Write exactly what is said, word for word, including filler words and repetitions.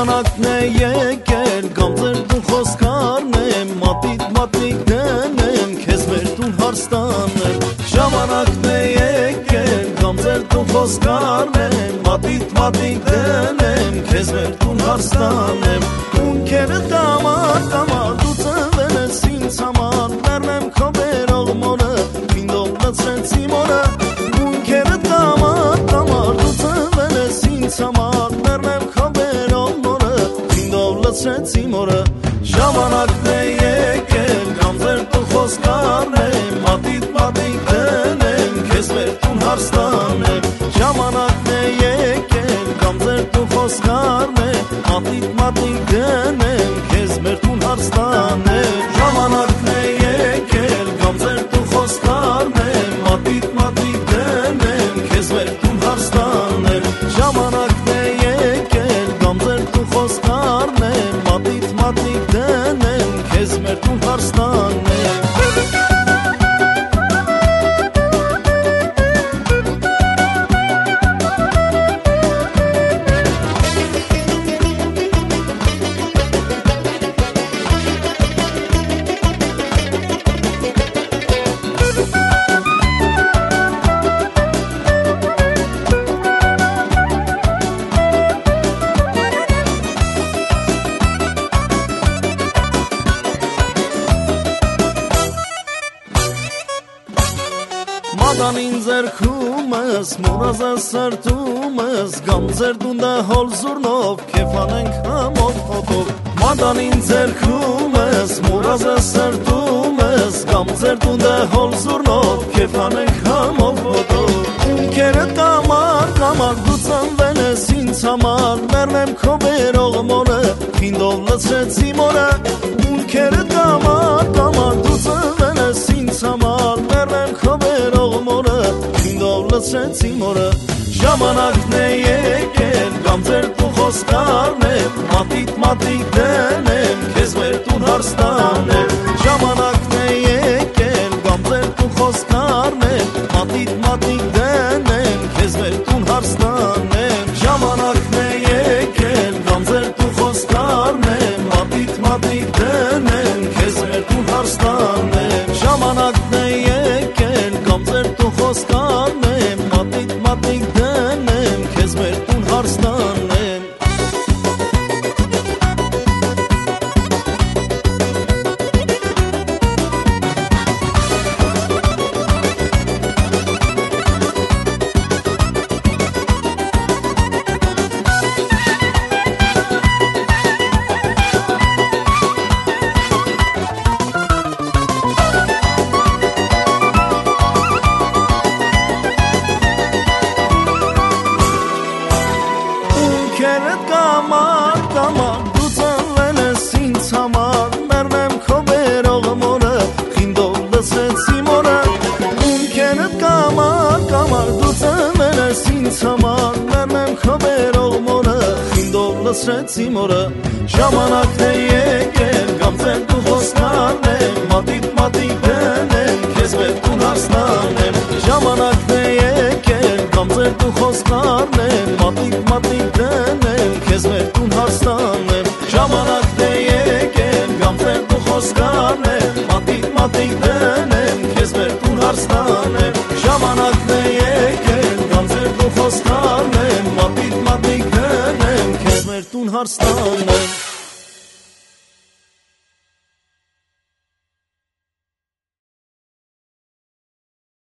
Ժամանակն է եկել կամ ձեր տուն խոսքարն եմ, մատիտ մատիկ դնեմ, քեզ մեր տուն հարս տանեմ։ Ժամանակն է եկել կամ ձեր տուն խոսքարն եմ, մատիտ մատիկ դնեմ, քեզ մեր տուն հարս տանեմ։ Ունքերը տամար տամար դու ծնվել ես ինձ համար, մեռնեմ քո բերող մորը, քինդով լցրեցի մորը։ Ունքերը տամար տամար դու ծնվել ես ինձ համար, մեռնեմ քո բերող մորը, քինդով լցրեցի մորը։ Ժամանակն է եկել կամ ձեր տուն խոսքարն եմ, մատիտ մատիկ դնեմ, քեզ մեր տուն հարս տանեմ։ Ժամանակն է եկել կամ ձեր տուն խոսքարն եմ, մատիտ մատիկ դնեմ, քեզ մեր տուն հարս տանեմ։ Ժամանակն է եկել կամ ձեր տուն խոսքարն եմ, մատիտ մատիկ դնեմ, քեզ մեր տուն հարս տանեմ։ Ժամանակն է եկել կամ ձեր տուն խոսքարն եմ, մատիտ մատիկ դնեմ, քեզ մեր տուն հարս տանեմ։ Մադանին ձերքումս, մուրազը սրտումս, գամ ձեր դունդը հոլ զուրնով, կեվանենք համով հոտով։ Մադանին ձերքումս, մուրազը սրտումս, գամ ձեր դունդը հոլ զուրնով, կեվանենք համով հոտով։ Ունքերը տամար, տամար դու ծնվել ես ինձ համար, մեռնեմ քո բերող մորը, քինդով լցրեցի մորը։ Ունքերը տամար, տամար դու ծնվել ես ինձ համար, մեռնեմ քո բերող մորը, քինդով լցրեցի մորը։ Ժամանակն է եկել կամ ձեր տուն խոսքարն եմ, մատիտ մատիկ դնեմ, քեզ մեր տուն հարս տանեմ։ Ժամանակն է եկել կամ ձեր տուն խոսքարն եմ, մատիտ մատիկ դնեմ, քեզ մեր տուն հարս տանեմ։ Ժամանակն է եկել կամ ձեր տուն խոսքարն եմ, մատիտ մատիկ դնեմ, քեզ մեր տուն հարս տանեմ։ Ժամանակն է եկել կամ ձեր տուն խոսքարն եմ, մատիտ մատիկ դնեմ, քեզ մեր տուն հարս տանեմ։ Ունքերդ կամար, կամար դու ծնվել ես ինձ համար, մեռնեմ քո բերող մորը, քինդով լցրեցի մորը։ Ունքերդ կամար, կամար դու ծնվել ես ինձ համար, մեռնեմ քո բերող մորը, քինդով լցրեցի մորը։ Ժամանակն է եկել կամ ձեր տուն խոսքարն եմ, մատիտ մատիկ դնեմ, քեզ մեր տուն հարս տանեմ։ Ժամանակն է եկել կամ ձեր տուն խոսքարն եմ, մատիտ մատիկ դնեմ, քեզ մեր տուն հարս տանեմ։ Ժամանակն է եկել կամ ձեր տուն խոսքարն եմ, մատիտ մատիկ դնեմ, քեզ մեր տուն հարս տանեմ։ Ժամանակն է եկել կամ ձեր տուն խոսքարն եմ, մատիտ մատիկ դնեմ, քեզ մեր տուն հարս տանեմ։